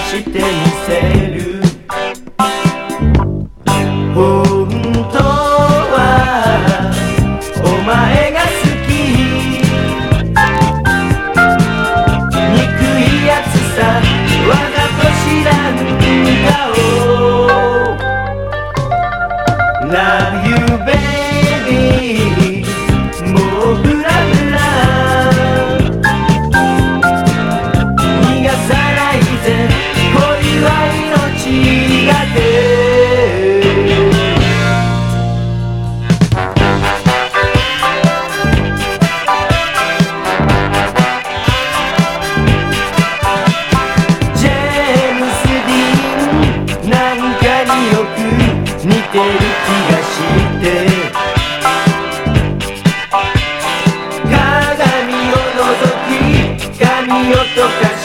してみせる。本当はお前が好き。憎いやつさ、わざと知らん顔。 Love you baby、 もうフラフラ逃がさないぜ、恋は命がけ。ジェームス・ディーンなんかによく似てる気がして、鏡を覗き髪を溶かし